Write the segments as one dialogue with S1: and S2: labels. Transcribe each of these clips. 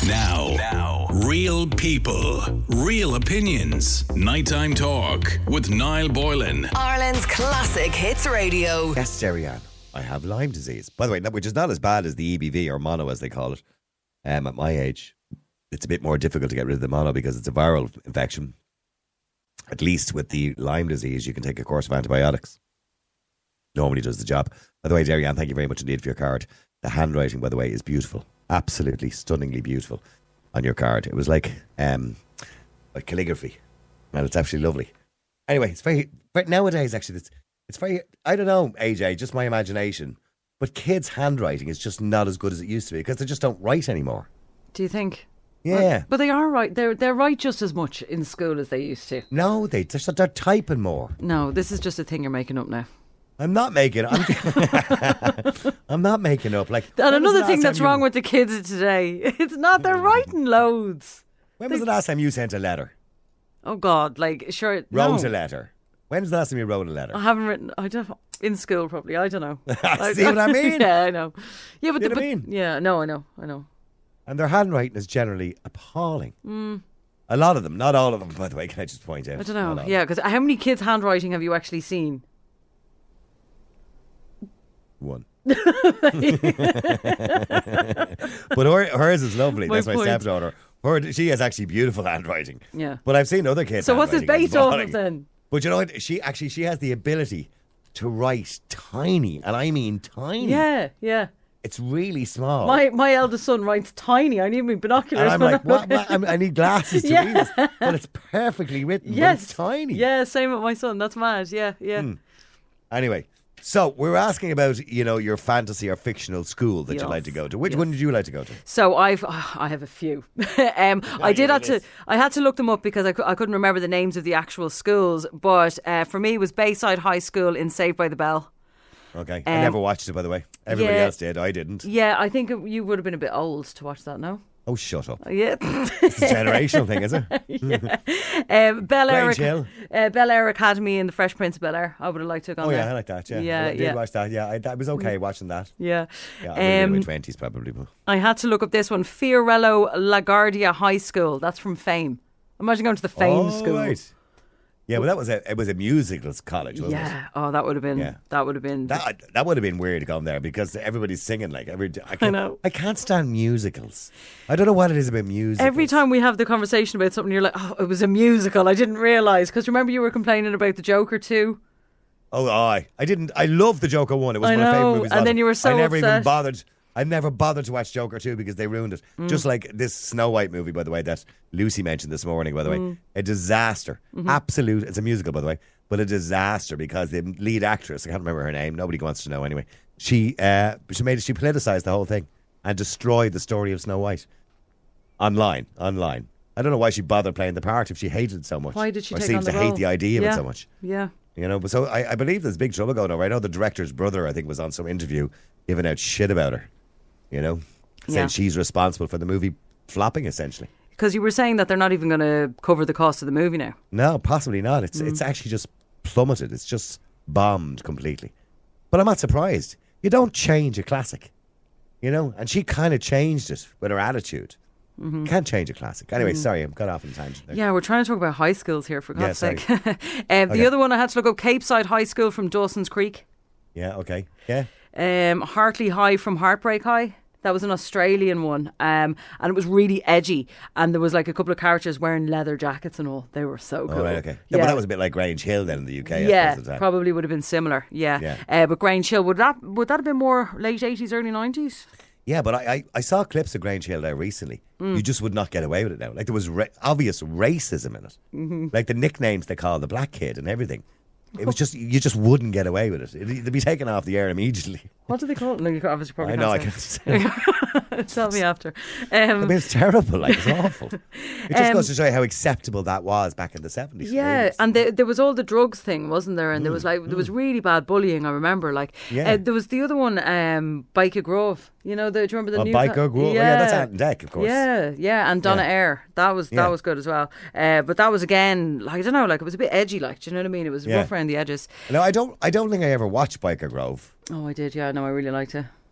S1: Now, real people, real opinions. Nighttime talk with Niall Boylan.
S2: Ireland's classic hits radio.
S3: Yes, Jerry-Ann, I have Lyme disease. By the way, which is not as bad as the EBV or mono, as they call it. At my age, it's a bit more difficult to get rid of the mono because it's a viral infection. At least with the Lyme disease, you can take a course of antibiotics. Normally does the job. By the way, Jerry-Ann, thank you very much indeed for your card. The handwriting, by the way, is beautiful. Absolutely stunningly beautiful on your card. It was like calligraphy. And it's absolutely lovely. Anyway, it's very nowadays, actually, it's very, I don't know, AJ, just my imagination, but kids' handwriting is just not as good as it used to be because they just don't write anymore.
S4: Do you think?
S3: Yeah.
S4: But they are right. They're right just as much in school as they used to.
S3: No, they're typing more.
S4: No, this is just a thing you're making up now.
S3: I'm not making I'm not making up. Like,
S4: and another thing that's wrong with the kids today, it's not, they're writing loads.
S3: When was the last time you sent a letter?
S4: Oh God, like, sure.
S3: Wrote a letter. When was the last time you wrote a letter?
S4: I haven't written, in school probably, I don't know.
S3: See what I mean?
S4: Yeah, I know. Yeah, but
S3: you know what I mean?
S4: Yeah, no, I know.
S3: And their handwriting is generally appalling. A lot of them, not all of them, by the way, can I just point out?
S4: I don't know. Yeah, because how many kids' handwriting have you actually seen?
S3: One. But hers is lovely. That's my stepdaughter. She has actually beautiful handwriting.
S4: Yeah.
S3: But I've seen other kids.
S4: So what's this based off of then?
S3: But you know what? She has the ability to write tiny, and I mean tiny.
S4: Yeah.
S3: It's really small.
S4: My eldest son writes tiny. I need my binoculars.
S3: And I'm like, what? I need glasses to read this. But it's perfectly written.
S4: Yes.
S3: But it's tiny.
S4: Yeah, same with my son. That's mad. Yeah.
S3: Anyway, so we're asking about, your fantasy or fictional school that you'd like to go to. Which one did you like to go to?
S4: So I have a few. I had to look them up because I couldn't remember the names of the actual schools. But for me, it was Bayside High School in Saved by the Bell.
S3: Okay, I never watched it, by the way. Everybody else did. I didn't.
S4: Yeah, I think you would have been a bit old to watch that, no?
S3: Oh, shut up.
S4: Yeah.
S3: It's a generational thing, is it?
S4: Yeah. Bel Air Academy and the Fresh Prince of Bel Air. I would have liked to have gone there.
S3: I like that, yeah. I did watch that, yeah. I was okay watching that.
S4: Yeah.
S3: Yeah, I'm in my 20s probably. But
S4: I had to look up this one. Fiorello LaGuardia High School. That's from Fame. Imagine going to the Fame school.
S3: Right. Yeah, well, it was a musicals college, wasn't it?
S4: Yeah. Oh, that would have been.
S3: Yeah.
S4: That would have been.
S3: That would have been weird going there because everybody's singing like every day.
S4: I know.
S3: I can't stand musicals. I don't know what it is about musicals.
S4: Every time we have the conversation about something, you're like, oh, it was a musical. I didn't realise. Because remember you were complaining about the Joker 2?
S3: Oh, I didn't. I love the Joker 1. It was one of my favourite movies.
S4: And then you were so upset.
S3: I never bothered to watch Joker 2 because they ruined it. Just like this Snow White movie, by the way, that Lucy mentioned this morning, by the way. A disaster. Absolute. It's a musical, by the way, but a disaster because the lead actress, I can't remember her name, nobody wants to know anyway, she politicised the whole thing and destroyed the story of Snow White online. I don't know why she bothered playing the part if she hated it so much.
S4: Why did she
S3: or
S4: take
S3: seems
S4: on the
S3: to
S4: role?
S3: hate the idea of it so much.
S4: Yeah.
S3: But so I believe there's big trouble going on. I know the director's brother, I think, was on some interview giving out shit about her. Saying she's responsible for the movie flopping, essentially.
S4: Because you were saying that they're not even going to cover the cost of the movie now.
S3: No, possibly not. It's actually just plummeted. It's just bombed completely. But I'm not surprised. You don't change a classic, and she kind of changed it with her attitude. Can't change a classic. Anyway, sorry, I got off on a tangent there.
S4: Yeah, we're trying to talk about high schools here, for God's sake.
S3: Okay.
S4: The other one I had to look up, Cape Side High School from Dawson's Creek.
S3: Yeah, okay. Yeah.
S4: Hartley High from Heartbreak High. That was an Australian one, and it was really edgy. And there was like a couple of characters wearing leather jackets and all. They were so cool.
S3: Oh, right, okay. Yeah, but that was a bit like Grange Hill then in the UK.
S4: Yeah, probably would have been similar. Yeah. But Grange Hill, would that have been more late 80s, early 90s?
S3: Yeah, but I saw clips of Grange Hill there recently. You just would not get away with it now. Like there was obvious racism in it. Like the nicknames they call the black kid and everything. It was just, you just wouldn't get away with it. They'd be taken off the air immediately.
S4: What do they call it? No, you obviously probably
S3: I know, I can't say it.
S4: Tell me after.
S3: I mean, it's terrible, like, it's awful. It just goes to show you how acceptable that was back in the 70s.
S4: Yeah, and there was all the drugs thing, wasn't there? And there was there was really bad bullying, I remember. There was the other one, Biker Grove. Do you remember the new...
S3: Biker Grove? Yeah, that's Ant and Deck, of course.
S4: Yeah, and Donna Eyre. That was good as well. But that was, again, I don't know, it was a bit edgy, do you know what I mean? It was rough around the edges.
S3: No, I don't think I ever watched Biker Grove.
S4: Oh, I did, yeah. No, I really liked it.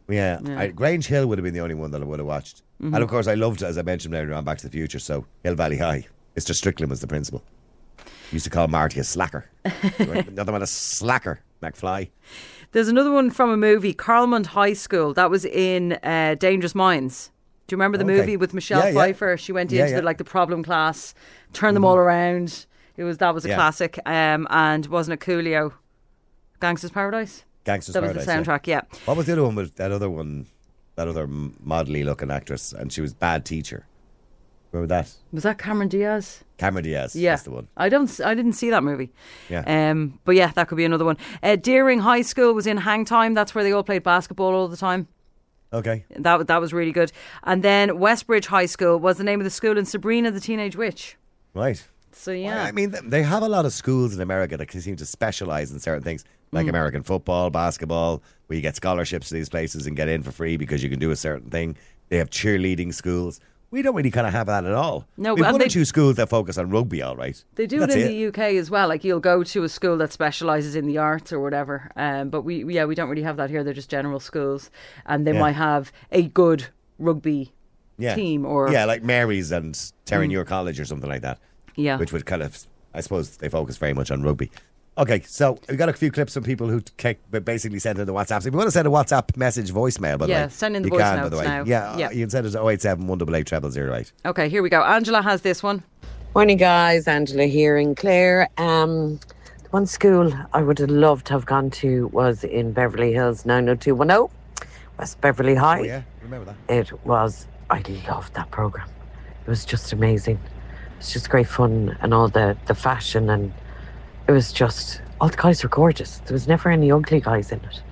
S3: Yeah,
S4: Yeah.
S3: Grange Hill would have been the only one that I would have watched.
S4: Mm-hmm.
S3: And of course, I loved, as I mentioned earlier on, Back to the Future. So Hill Valley High. Mr. Strickland was the principal. Used to call Marty a slacker. Another one a slacker, McFly.
S4: There's another one from a movie, Carlmont High School. That was in Dangerous Minds. Do you remember the
S3: Okay.
S4: movie with Michelle
S3: Yeah, yeah.
S4: Pfeiffer? She went into
S3: Yeah, yeah.
S4: the problem class, turned them all around. That was a
S3: Yeah.
S4: classic. And wasn't it Coolio? Gangster's Paradise?
S3: Gangster's
S4: That was
S3: Paradise.
S4: the soundtrack, yeah.
S3: What was the other one with that other one? That other modelly looking actress, and she was bad teacher. Remember that?
S4: Was that Cameron Diaz?
S3: Cameron Diaz.
S4: Yeah,
S3: That's the one.
S4: I didn't see that movie.
S3: Yeah.
S4: But yeah, that could be another one. Deering High School was in Hang Time. That's where they all played basketball all the time.
S3: Okay.
S4: That was really good. And then Westbridge High School was the name of the school in Sabrina the Teenage Witch.
S3: Right.
S4: So yeah,
S3: Well, I mean, they have a lot of schools in America that seem to specialise in certain things, like American football, basketball, where you get scholarships to these places and get in for free because you can do a certain thing. They have cheerleading schools. We don't really kind of have that at all.
S4: No,
S3: we have
S4: and
S3: one or
S4: they-
S3: two schools that focus on rugby, all right.
S4: they do
S3: That's
S4: it in the UK as well. Like you'll go to a school that specialises in the arts or whatever. But we don't really have that here. They're just general schools, and they
S3: Yeah.
S4: might have a good rugby
S3: Yeah.
S4: team or
S3: Yeah, like Mary's and Terranure College or something like that.
S4: yeah.
S3: Which would kind of, I suppose, they focus very much on rugby. Okay, so we've got a few clips from people who basically sent in the WhatsApps. If you want to send a WhatsApp message voicemail, by the way,
S4: Yeah, send in the
S3: you
S4: voice
S3: can, by
S4: notes
S3: the way.
S4: now.
S3: Yeah,
S4: Yeah.
S3: you can send it to 087 188 0008.
S4: Okay, here we go. Angela has this one.
S5: Morning, guys. Angela here in Clare. The one school I would have loved to have gone to was in Beverly Hills 90210, West Beverly High.
S3: Oh, yeah, remember that.
S5: It was, I loved that programme. It was just amazing. It's just great fun and all the fashion, and it was just, all the guys were gorgeous. There was never any ugly guys in it.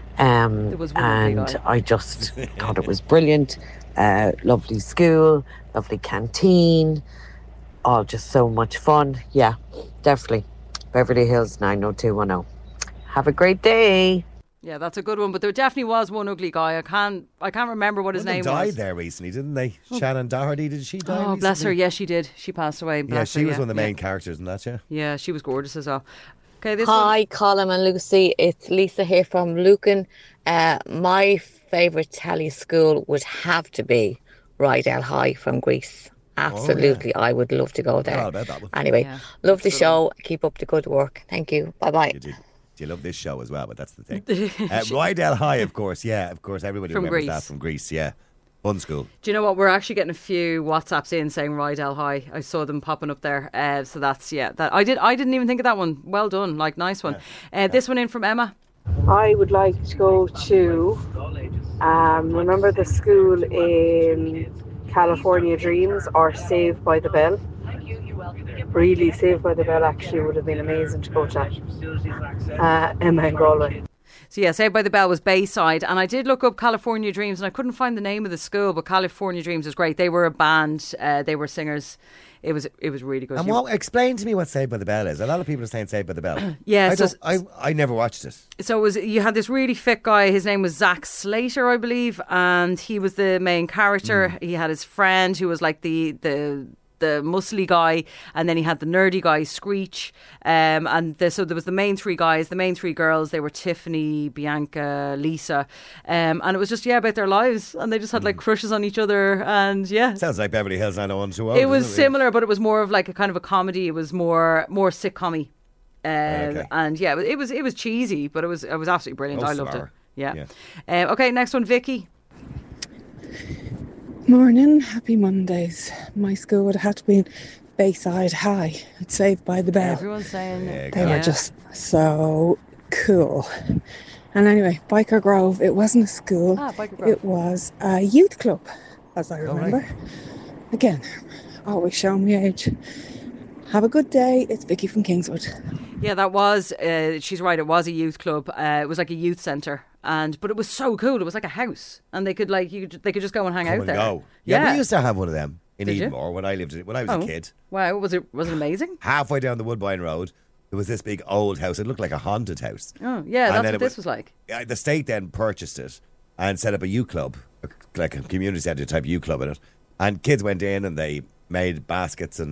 S4: There was one ugly
S5: And
S4: guy.
S5: I just thought it was brilliant. Lovely school, lovely canteen, all just so much fun. Yeah, definitely. Beverly Hills 90210. Have a great day.
S4: Yeah, that's a good one. But there definitely was one ugly guy. I can't remember what his
S3: One of
S4: name
S3: them died
S4: was.
S3: there recently, didn't they? Shannon Doherty, did she die
S4: Oh,
S3: recently?
S4: bless her. Yeah, she did. She passed away.
S3: Yeah,
S4: Bless
S3: she
S4: her,
S3: was one of the
S4: yeah.
S3: main characters in that, yeah.
S4: Yeah, she was gorgeous as well. Okay, this one.
S6: Hi, Colin and Lucy. It's Lisa here from Lucan. My favourite telly school would have to be Rydell High from Greece. Absolutely, I would love to go there.
S3: Forgot about that one.
S6: Anyway,
S4: Yeah,
S6: love the
S4: that's a good
S6: show. Keep up the good work. Thank you. Bye bye.
S3: You did. You love this show as well, but that's the thing. Rydell High, of course, yeah. Of course, everybody
S4: From
S3: remembers
S4: Greece.
S3: that from Greece, yeah. Fun school.
S4: Do you know what? We're actually getting a few WhatsApps in saying Rydell High. I saw them popping up there. So that's, yeah. That I didn't even think of that one. Well done. Like, nice one. This one in from Emma.
S7: I would like to go to, remember the school in California Dreams or Saved by the Bell? Really, Saved by the Bell actually would have been amazing to go to. Emma in Galway.
S4: So yeah, Saved by the Bell was Bayside, and I did look up California Dreams, and I couldn't find the name of the school, but California Dreams was great. They were a band, they were singers. It was really good.
S3: And explain to me what Saved by the Bell is. A lot of people are saying Saved by the Bell.
S4: Yeah,
S3: I never watched it.
S4: So it was, you had this really fit guy. His name was Zach Slater, I believe, and he was the main character. He had his friend who was like the muscly guy, and then he had the nerdy guy Screech, so there was the main three guys, the main three girls. They were Tiffany, Bianca, Lisa, and it was just about their lives, and they just had like crushes on each other, and yeah.
S3: Sounds like Beverly Hills 90210.
S4: It was
S3: doesn't
S4: similar, but it was more of like a kind of a comedy. It was more sitcom-y.
S3: Okay.
S4: And yeah, it was cheesy, but it was absolutely brilliant.
S3: Oh,
S4: I loved it.
S3: flower.
S4: Yeah. Okay, next one, Vicky.
S8: Morning, happy Mondays. My school would have had to be Bayside High and Saved by the Bell.
S4: Everyone's saying
S8: They were just so cool. And anyway, Biker Grove, it wasn't a school.
S4: Biker Grove.
S8: It was a youth club, as I remember. Again, always showing me age. Have a good day. It's Vicky from Kingswood.
S4: Yeah, that was. She's right. It was a youth club. It was like a youth centre, but it was so cool. It was like a house, and they could they could just go and hang out there.
S3: Go. Yeah, we used to have one of them in
S4: Did you?
S3: Edenmore when I was a kid.
S4: Wow, was it amazing?
S3: Halfway down the Woodbine Road, there was this big old house. It looked like a haunted house.
S4: Oh, yeah,
S3: And
S4: that's
S3: then
S4: what this was like.
S3: The state then purchased it and set up a youth club, like a community centre type youth club in it. And kids went in and they made baskets and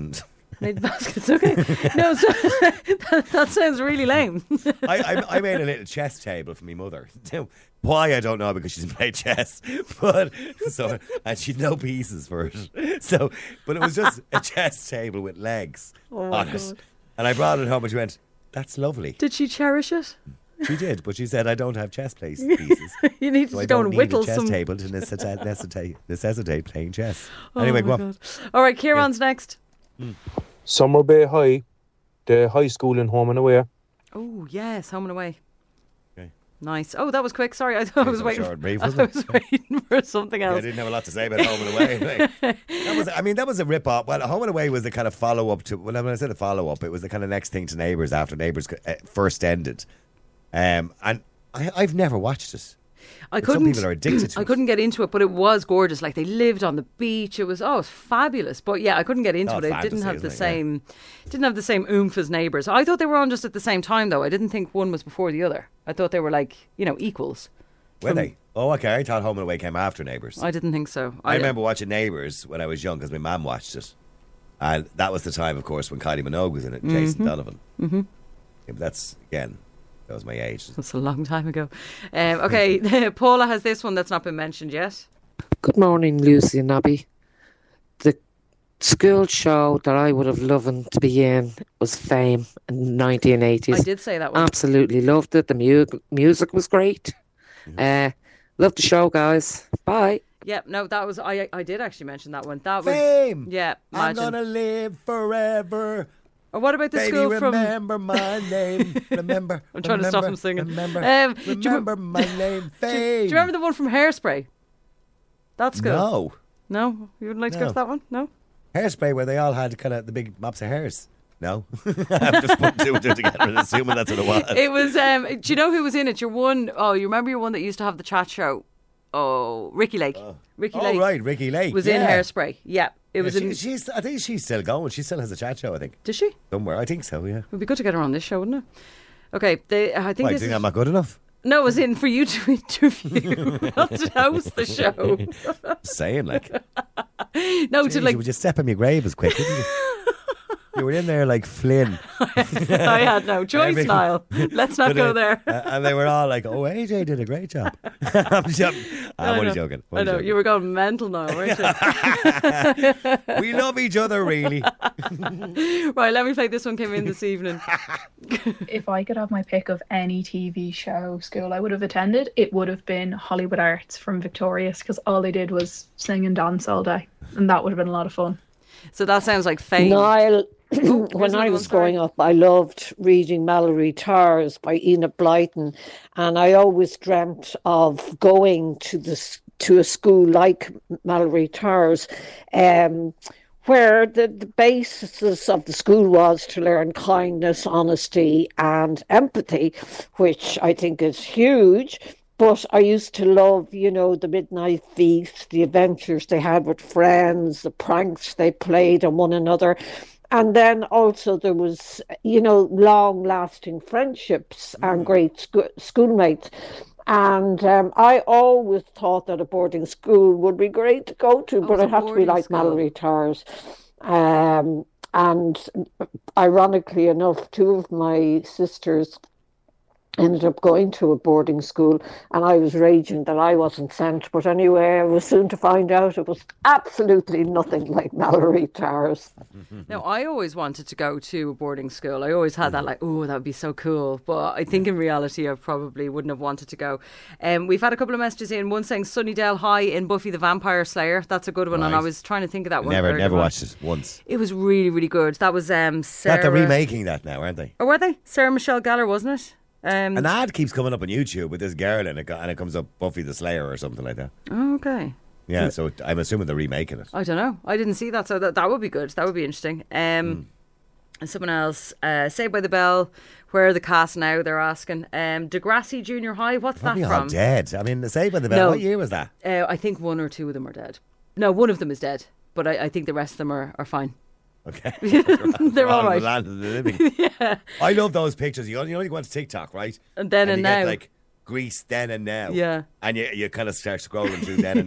S4: Made baskets, okay. No, so, that sounds really lame.
S3: I made a little chess table for my mother. Why, I don't know, because she didn't play chess. But and she'd no pieces for it. So, but it was just a chess table with legs on it. And I brought it home and she went, "That's lovely."
S4: Did she cherish it?
S3: She did, but she said, "I don't have chess pieces."
S4: You need to go and whittle
S3: some.
S4: some.
S3: Chess table to necessitate playing chess. Anyway, go on.
S4: All right, Kieran's next.
S9: Summer Bay High, the high school in Home and Away.
S4: Oh, yes, Home and Away.
S3: Okay.
S4: Nice. Oh, that was quick. Sorry, I thought I was waiting.
S3: Brief,
S4: I was waiting for something else.
S3: Yeah, I didn't have a lot to say about Home and Away. That was a rip-off. Well, Home and Away was the kind of follow-up to... When I said a follow-up, it was the kind of next thing to Neighbours after Neighbours first ended. And I've never watched it. Some people are addicted to it.
S4: I couldn't get into it, but it was gorgeous. Like, they lived on the beach. It was fabulous. But yeah, I couldn't get into it. It didn't have the same oomph as Neighbours. I thought they were on just at the same time, though. I didn't think one was before the other. I thought they were like, equals.
S3: Were they? Oh, okay. I thought Home and Away came after Neighbours.
S4: I didn't think so.
S3: I remember watching Neighbours when I was young because my mum watched it, and that was the time, of course, when Kylie Minogue was in it, and Jason Donovan. Mm-hmm. Yeah, but that's again. That was my age.
S4: That's a long time ago. Okay, Paula has this one that's not been mentioned yet.
S5: Good morning, Lucy and Abby. The school show that I would have loved to be in was Fame in the 1980s.
S4: I did say that one.
S5: Absolutely loved it. The music was great. Loved the show, guys. Bye.
S4: Yeah, no, that was... I did actually mention that one. That was...
S3: Fame!
S4: Yeah, imagine.
S3: I'm gonna live forever.
S4: Or what about the
S3: Baby,
S4: school from...
S3: remember my name. Remember.
S4: I'm trying to stop him singing.
S3: Remember my name. Fame.
S4: Do you remember the one from Hairspray? That's good.
S3: No.
S4: No? You wouldn't like to go to that one? No?
S3: Hairspray, where they all had kind of the big mops of hairs. No. I'm just putting two and two together and assuming that's what it was.
S4: It was... do you know who was in it? You remember your one that used to have the chat show? Oh, Ricky Lake. Ricky Lake.
S3: Oh, right, Ricky Lake.
S4: Was in Hairspray. Yeah. It was
S3: I think she's still going. She still has a chat show, I think.
S4: Does she?
S3: Somewhere. I think so, yeah.
S4: It would be good to get her on this show, wouldn't it? Okay. I think
S3: Why, do you think I'm not good enough?
S4: No, it was in for you to interview, not to host the show.
S3: Saying, like.
S4: No,
S3: Jeez,
S4: to like.
S3: You would just step in my grave as quick, didn't you? You were in there like Flynn.
S4: I had no choice, Niall. Let's not go there.
S3: And they were all like, "Oh, AJ did a great job." I'm only joking.
S4: I know. You were going mental now, weren't you?
S3: We love each other, really.
S4: Right, let me play this one. Came in this evening.
S10: If I could have my pick of any TV show school I would have attended, it would have been Hollywood Arts from Victorious, because all they did was sing and dance all day, and that would have been a lot of fun.
S4: So that sounds like Fame.
S8: Niall, when I was growing up, I loved reading Mallory Towers by Enid Blyton, and I always dreamt of going to a school like Mallory Towers, where the basis of the school was to learn kindness, honesty and empathy, which I think is huge. But I used to love, the midnight feast, the adventures they had with friends, the pranks they played on one another. And then also there was, long-lasting friendships and great schoolmates. And I always thought that a boarding school would be great to go to, but it had to be like Mallory Towers. And ironically enough, two of my sisters ended up going to a boarding school, and I was raging that I wasn't sent. But anyway, I was soon to find out it was absolutely nothing like Mallory Towers.
S4: Now, I always wanted to go to a boarding school. I always had that that would be so cool. But I think in reality, I probably wouldn't have wanted to go. We've had a couple of messages in. One saying Sunnydale High in Buffy the Vampire Slayer. That's a good one. Right. And I was trying to think of that one.
S3: Never watched it once.
S4: It was really, really good. That was Sarah.
S3: They're remaking that now, aren't they?
S4: Or were they? Sarah Michelle Gellar, wasn't it?
S3: An ad keeps coming up on YouTube with this girl in it, and it comes up Buffy the Slayer or something like that.
S4: Oh, okay.
S3: Yeah, so I'm assuming they're remaking it.
S4: I don't know. I didn't see that, so that would be good. That would be interesting. And someone else, Saved by the Bell, where are the cast now, they're asking. Degrassi Junior High, what's that from?
S3: All dead. I mean, Saved by the Bell, what year was that?
S4: I think one or two of them are dead. No, one of them is dead, but I think the rest of them are fine.
S3: Okay.
S4: They're all right.
S3: The land of the living.
S4: Yeah.
S3: I love those pictures. You only go onto TikTok, right?
S4: And then and
S3: you
S4: now.
S3: Get like Grease then and now.
S4: Yeah.
S3: And you kind of start scrolling through then and now.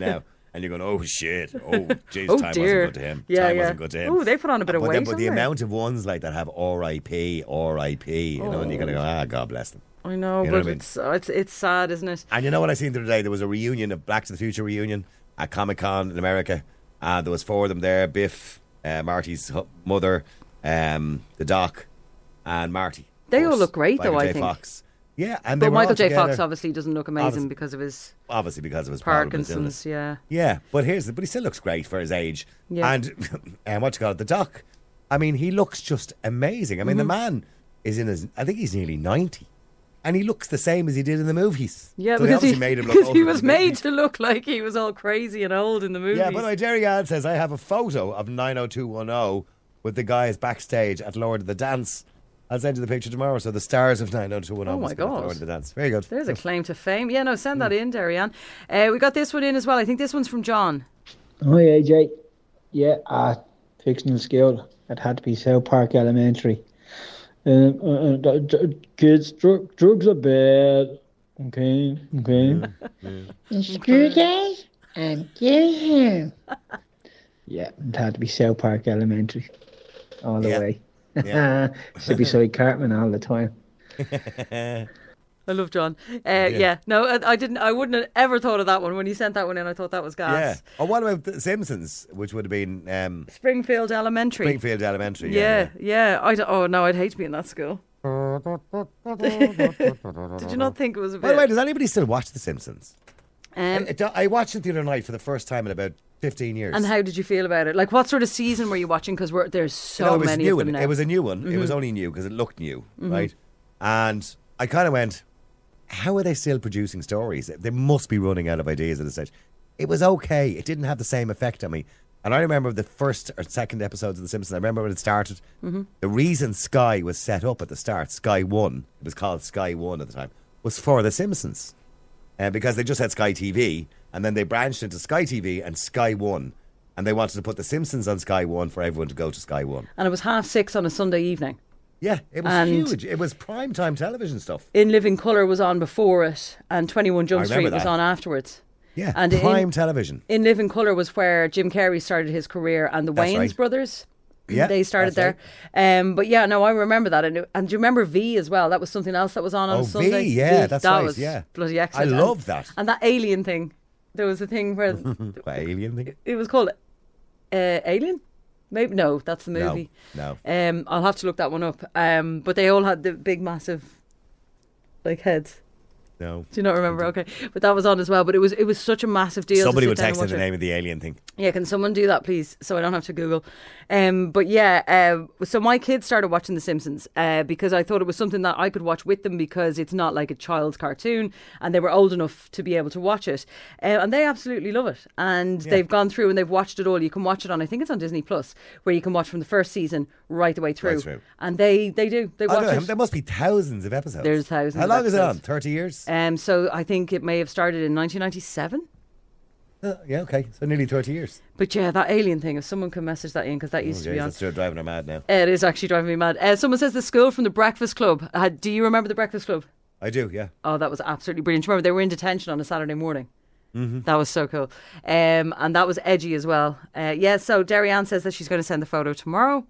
S3: and you're going, oh shit, oh jeez,
S4: Oh,
S3: time
S4: dear.
S3: wasn't good to him.
S4: Yeah,
S3: Time
S4: yeah.
S3: wasn't good to him.
S4: Oh, they put on a bit of weight.
S3: But the
S4: haven't they?
S3: amount of ones like that have R.I.P., R.I.P., you know, and you're going to go, God bless them.
S4: I know,
S3: You know
S4: but
S3: what I mean?
S4: it's sad, isn't it?
S3: And you know what I seen the other day? There was a reunion, a Back to the Future reunion at Comic-Con in America. And there was 4 of them there. Biff, Marty's mother, the Doc, and Marty.
S4: They all look great,
S3: Michael
S4: though, I
S3: J.
S4: think.
S3: Fox. Yeah, and they
S4: But
S3: were all
S4: Michael J. Fox
S3: together.
S4: obviously doesn't look amazing
S3: Obviously-
S4: because of his
S3: Obviously because of his problems,
S4: Parkinson's. Yeah.
S3: Yeah, but he still looks great for his age.
S4: Yeah.
S3: And what you call it, the Doc, I mean, he looks just amazing. I mean, the man is in his, I think he's nearly 90. And he looks the same as he did in the movies.
S4: Yeah,
S3: So they
S4: because
S3: obviously made him look
S4: because he
S3: older
S4: was
S3: in the
S4: made
S3: movies.
S4: to look like he was all crazy and old in the movies.
S3: Yeah, by the way, Jerry Ann says, I have a photo of 90210 with the guys backstage at Lord of the Dance. I'll send you the picture tomorrow. So the stars of 90210
S4: Oh my
S3: must be at
S4: God.
S3: Lord of the Dance. Very good.
S4: There's a claim to fame. Yeah, no, send that in, Darianne. We got this one in as well. I think this one's from John.
S11: Hi AJ. Yeah, fictional school. It had to be South Park Elementary. Kids, drugs are bad. Okay. Screw guys and get him. Yeah, it had to be South Park Elementary. All the way.
S3: Yeah.
S11: Should be beside Cartman all the time.
S4: I love John. Yeah. No, I didn't. I wouldn't have ever thought of that one when you sent that one in. I thought that was
S3: Yeah.
S4: gas.
S3: Oh, what about The Simpsons, which would have been
S4: Springfield Elementary.
S3: Springfield Elementary?
S4: Yeah. Oh no, I'd hate to be in that school. Did you not think it was a bit?
S3: By the way, does anybody still watch The Simpsons?
S4: Um,
S3: I watched it the other night for the first time in about 15 years.
S4: and how did you feel about it? Like, what sort of season were you watching? Because there's so
S3: No, it was
S4: many
S3: new
S4: of them
S3: one.
S4: now.
S3: It was a new one. It was
S4: Mhm.
S3: only new because it looked new,
S4: Mhm.
S3: right? And I kind of went, how are they still producing stories? They must be running out of ideas at this stage. It was okay. It didn't have the same effect on me. And I remember the first or second episodes of The Simpsons. I remember when it started.
S4: Mhm.
S3: The reason Sky was set up at the start, Sky One, it was called Sky One at the time, was for The Simpsons. Because they just had Sky TV, and then they branched into Sky TV and Sky One. And they wanted to put The Simpsons on Sky One for everyone to go to Sky One.
S4: And it was 6:30 on a Sunday evening.
S3: Yeah, it was
S4: And-
S3: huge. It was prime time television stuff.
S4: In Living Colour was on before it, and 21 Jump
S3: I
S4: Street
S3: remember
S4: was
S3: that.
S4: on afterwards.
S3: Yeah,
S4: And
S3: prime television.
S4: In Living Colour was where Jim Carrey started his career, and the
S3: That's
S4: Wayans
S3: right.
S4: brothers.
S3: Yeah,
S4: they started
S3: that's
S4: there. But yeah, no, I remember that. And do you remember V as well? That was something else that was on
S3: Oh,
S4: a Sunday.
S3: V, yeah, that's
S4: that
S3: right,
S4: was
S3: yeah.
S4: bloody excellent.
S3: I
S4: And-
S3: loved that.
S4: And that alien thing. There was a thing where
S3: What alien thing?
S4: it was called Alien. Maybe no, that's the movie.
S3: No.
S4: I'll have to look that one up. But they all had the big, massive, like heads.
S3: No.
S4: Do you not remember? Okay, but that was on as well. But it was such a massive deal.
S3: Somebody
S4: to
S3: would
S4: sit down
S3: text
S4: and
S3: in the
S4: watch it.
S3: name of the alien thing.
S4: Yeah, can someone do that, please, so I don't have to Google? But yeah, so my kids started watching The Simpsons because I thought it was something that I could watch with them because it's not like a child's cartoon, and they were old enough to be able to watch it, and they absolutely love it. And they've gone through and they've watched it all. You can watch it on, I think it's on Disney Plus, where you can watch from the first season right the way through.
S3: Right through.
S4: And they do. They
S3: I
S4: watch
S3: don't know,
S4: it.
S3: there must be thousands of episodes.
S4: There's thousands.
S3: How
S4: of
S3: long is it on?
S4: episodes.
S3: 30 years?
S4: So I think it may have started in 1997.
S3: Yeah, okay. So nearly 30 years.
S4: But yeah, that alien thing, if someone can message that in, because that used to be on.
S3: That's driving her mad now.
S4: It is actually driving me mad. Someone says the school from the Breakfast Club. Do you remember the Breakfast Club?
S3: I do, yeah.
S4: Oh, that was absolutely brilliant. Do you remember they were in detention on a Saturday morning?
S3: Mm-hmm.
S4: That was so cool. And that was edgy as well. Yeah, so Darianne says that she's going to send the photo tomorrow.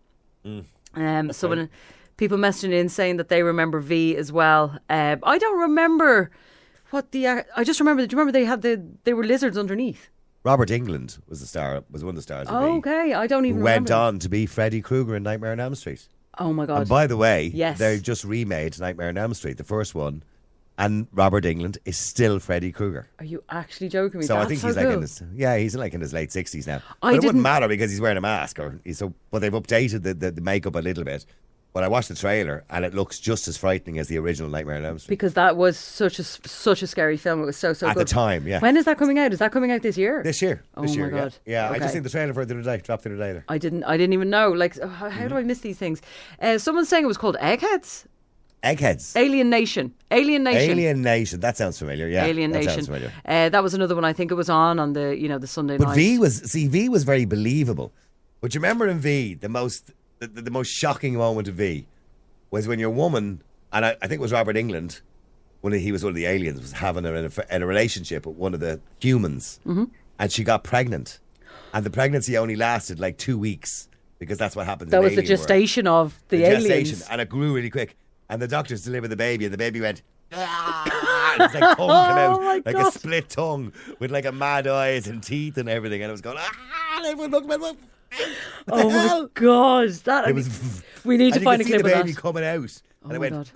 S4: People messaging in saying that they remember V as well. I don't remember what I just remember. Do you remember they were lizards underneath?
S3: Robert England was one of the stars of
S4: Oh,
S3: V.
S4: okay, I don't even
S3: who
S4: remember.
S3: went on to be Freddy Krueger in Nightmare on Elm Street.
S4: Oh my God.
S3: And by the way,
S4: Yes.
S3: they just remade Nightmare on Elm Street, the first one, and Robert England is still Freddy Krueger.
S4: Are you actually joking me?
S3: So
S4: That's
S3: I think
S4: so
S3: he's like
S4: cool.
S3: in his he's like in his late 60s now.
S4: I
S3: But it
S4: didn't-
S3: wouldn't matter because he's wearing a mask, but they've updated the makeup a little bit. But I watched the trailer and it looks just as frightening as the original Nightmare on Elm Street.
S4: Because that was such a scary film. It was so
S3: At
S4: good.
S3: the time, yeah.
S4: When is that coming out? Is that coming out this year?
S3: This year.
S4: Oh
S3: This
S4: my
S3: year,
S4: God.
S3: Yeah, I
S4: Okay.
S3: just seen the trailer for it the other day. Dropped the other day.
S4: I didn't even know. Like, how do I miss these things? Someone's saying it was called Eggheads.
S3: Eggheads.
S4: Alien Nation. Alien Nation.
S3: Alien Nation. That sounds familiar. Yeah.
S4: Alien
S3: that
S4: Nation.
S3: sounds familiar.
S4: That was another one. I think it was on the the Sunday
S3: But
S4: night.
S3: V was very believable. But you remember in V, the most shocking moment of V was when your woman, and I think it was Robert England, he was one of the aliens, was having in a relationship with one of the humans.
S4: Mm-hmm.
S3: and she got pregnant. And the pregnancy only lasted like 2 weeks because that's what happens
S4: That
S3: in
S4: was the
S3: alien world.
S4: gestation of the aliens.
S3: Gestation, and it grew really quick. And the doctors delivered the baby, and the baby went, ah! And it's like tongue come out,
S4: my
S3: like
S4: God.
S3: a split tongue with like a mad eyes and teeth and everything. And it was going, ah! And everyone looked at me, what the hell?
S4: My God. That,
S3: It was,
S4: we need to
S3: and
S4: find a
S3: you could
S4: clip
S3: see
S4: of
S3: the baby
S4: that.
S3: coming out. And
S4: Oh
S3: it
S4: my
S3: went,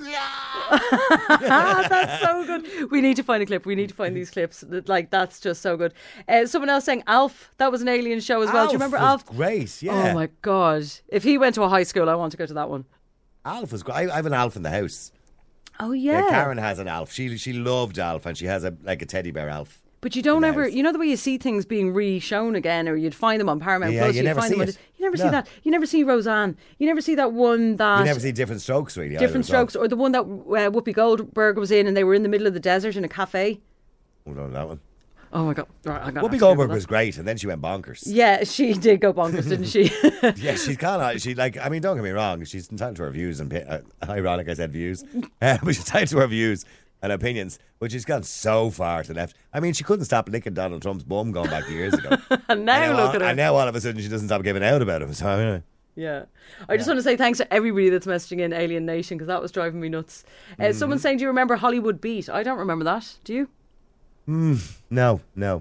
S4: God. That's so good. We need to find a clip. We need to find these clips. Like, that's just so good. Someone else saying Alf. That was an alien show as well. Do you remember
S3: was
S4: Alf?
S3: Great, yeah.
S4: Oh my God. If he went to a high school, I want to go to that one.
S3: Alf was great. I have an Alf in the house.
S4: Oh yeah.
S3: Karen has an Alf. She loved Alf, and she has a teddy bear Alf.
S4: But you don't ever, you know the way you see things being re-shown again, or you'd find them on Paramount
S3: Yeah,
S4: Plus.
S3: you
S4: you'd
S3: never
S4: find
S3: see
S4: them
S3: it.
S4: You never see
S3: No.
S4: that. You never see Roseanne. You never see that one that.
S3: You never see Different Strokes, really. either,
S4: Different
S3: as well.
S4: Strokes, or the one that Whoopi Goldberg was in, and they were in the middle of the desert in a cafe.
S3: Oh, no, that one.
S4: Oh my God! Right, I'm gonna have
S3: Whoopi
S4: to
S3: Goldberg
S4: Google
S3: was great, and then she went bonkers.
S4: that. Yeah, she did go bonkers, didn't she?
S3: Yeah, she's kind of, I mean, don't get me wrong, she's entitled to her views, and ironic I said views, but she's entitled to her views and opinions, but she's gone so far to the left. I mean, she couldn't stop licking Donald Trump's bum going back years ago.
S4: And now look at her.
S3: And now all of a sudden she doesn't stop giving out about it. So, anyway.
S4: Yeah. I just want to say thanks to everybody that's messaging in Alien Nation, because that was driving me nuts. Someone's saying, do you remember Hollywood Beat? I don't remember that. Do you?
S3: No.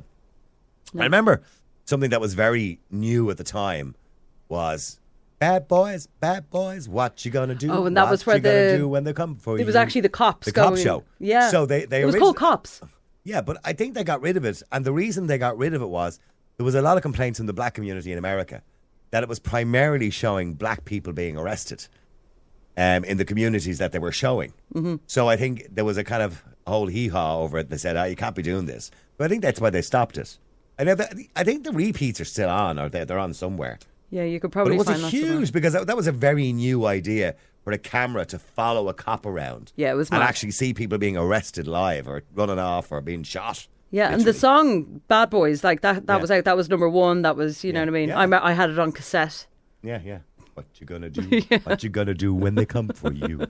S3: I remember something that was very new at the time was Bad Boys, what you gonna do?
S4: Oh, and that was where
S3: what you gonna do when they come for you?
S4: It was actually the cops
S3: The
S4: going.
S3: cop show.
S4: Yeah.
S3: So they
S4: It was called Cops.
S3: Yeah, but I think they got rid of it, and the reason they got rid of it was there was a lot of complaints from the black community in America that it was primarily showing black people being arrested in the communities that they were showing. Mm-hmm. So I think there was a kind of whole hee-haw over it. They said, you can't be doing this. But I think that's why they stopped it. And I think the repeats are still on, or they're on somewhere.
S4: Yeah, you could
S3: But
S4: probably
S3: it was
S4: find
S3: a
S4: that somewhere.
S3: huge, because that was a very new idea for a camera to follow a cop around.
S4: Yeah, it was
S3: and
S4: mad.
S3: actually see people being arrested live or running off or being shot.
S4: Yeah, and the song Bad Boys, like that
S3: Yeah.
S4: was out. That was number one. That was, you know what I mean?
S3: Yeah.
S4: I had it on cassette.
S3: Yeah. What you gonna do? What you gonna do when they come for you?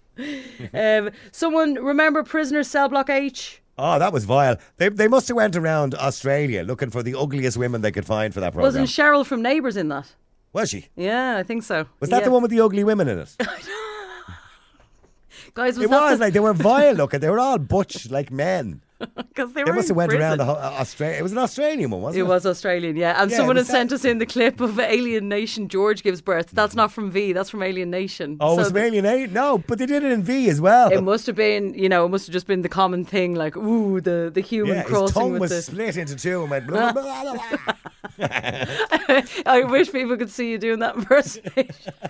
S4: Someone remember Prisoner Cell Block H?
S3: Oh, that was vile. They must have went around Australia looking for the ugliest women they could find for that program.
S4: Wasn't Cheryl from Neighbours in that?
S3: Was she?
S4: Yeah, I think so.
S3: Was that the one with the ugly women in it?
S4: Guys,
S3: It was like they were vile looking. They were all butch like men.
S4: because they
S3: They
S4: were
S3: must
S4: in
S3: have went
S4: prison.
S3: around the whole Australia. It was an Australian one, wasn't it?
S4: It was Australian, yeah. And
S3: Yeah,
S4: someone
S3: it
S4: has
S3: was
S4: sent us in the clip of Alien Nation. George gives birth. That's not from V. That's from Alien Nation.
S3: Oh, it was
S4: So
S3: from Alien 8? No, but they did it in V as well.
S4: It must have been, it must have just been the common thing, like, ooh, the human
S3: yeah, his
S4: crossing
S3: tongue
S4: with
S3: was
S4: the.
S3: split into two and went blah, blah, blah, blah.
S4: I wish people could see you doing that impersonation.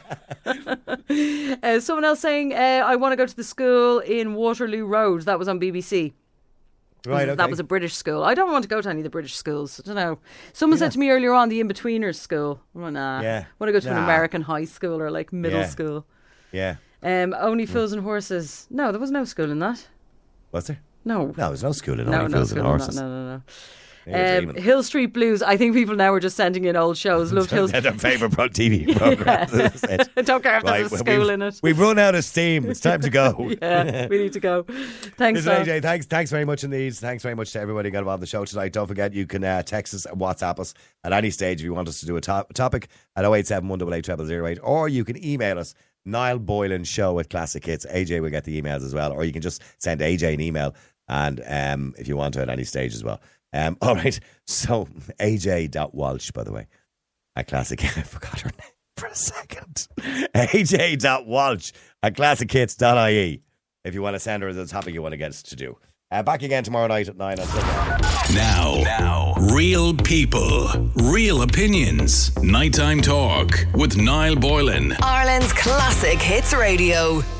S4: Someone else saying, I want to go to the school in Waterloo Road. That was on BBC.
S3: Right, okay.
S4: That was a British school. I don't want to go to any of the British schools. I don't know. Someone said to me earlier on, the In-Betweeners school. Oh, nah.
S3: Yeah.
S4: I want to go to an
S3: Nah.
S4: American high school or like middle
S3: Yeah.
S4: school.
S3: Yeah.
S4: Only Fools and Horses. No, there was no school in that.
S3: Was there?
S4: No.
S3: No, there's no school in
S4: No,
S3: Only
S4: no
S3: Fools
S4: school
S3: and
S4: in
S3: Horses.
S4: that. No.
S3: You're dreaming.
S4: Hill Street Blues. I think people now are just sending in old shows. Loved Hill
S3: They're their favourite TV programme.
S4: I don't care if there's a school in it.
S3: We've run out of steam. It's time to go.
S4: Yeah, we need to go. Thanks,
S3: Listen,
S4: Sam.
S3: AJ, thanks very much indeed. Thanks very much to everybody who got involved in the show tonight. Don't forget, you can text us and WhatsApp us at any stage if you want us to do a topic at 087 188 0008, or you can email us, Niall Boylan Show at Classic Hits. AJ will get the emails as well, or you can just send AJ an email, and if you want to at any stage as well. All right, so AJ.Walsh, by the way, at Classic Hits. I forgot her name for a second. AJ.Walsh at classichits.ie if you want to send her the topic you want to get us to do. Back again tomorrow night at 9 on Sunday.
S1: Now, real people, real opinions. Nighttime Talk with Niall Boylan.
S2: Ireland's Classic Hits Radio.